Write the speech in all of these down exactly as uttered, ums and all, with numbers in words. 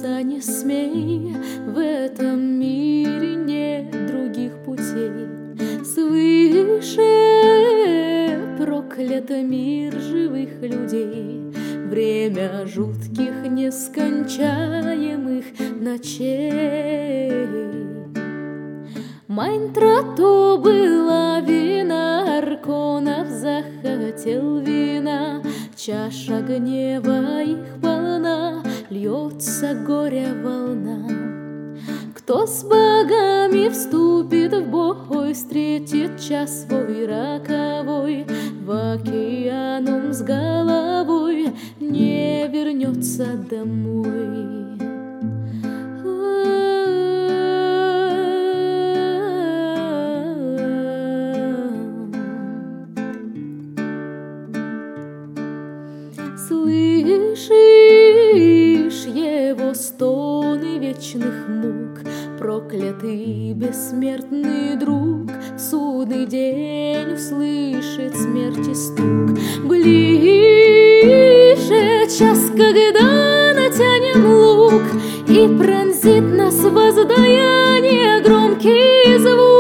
слушаться не смей, в этом мире нет других путей. Свыше проклят мир живых людей, время жутких нескончаемых ночей. Майнтрату была вина, Арконов захотел вина, чаша гнева их полна, льется горя волна. Кто с богами вступит в бой, встретит час свой роковой, в океаном с головой не вернется домой. Слышишь его стоны вечных мук, проклятый бессмертный друг в судный день услышит смерти стук. Ближе час, когда натянем лук, и пронзит нас воздаяние громкий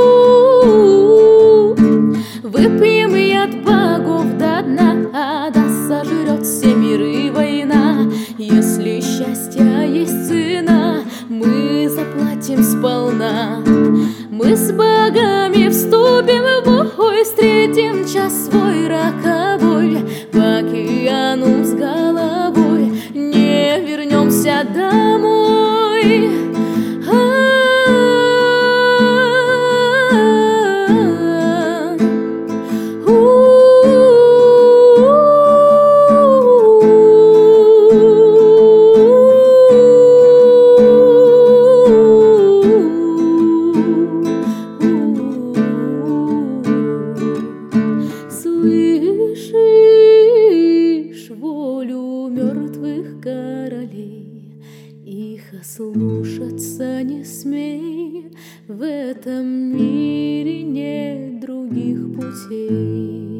звук. Выпьем яд богов до дна, а да сожрет все миры война. Если счастья есть цена, мы заплатим сполна. Мы с богами вступим в бой, встретим час свой роковой, в океану с головой не вернемся домой. Слышишь волю мертвых королей, их ослушаться не смей, в этом мире нет других путей.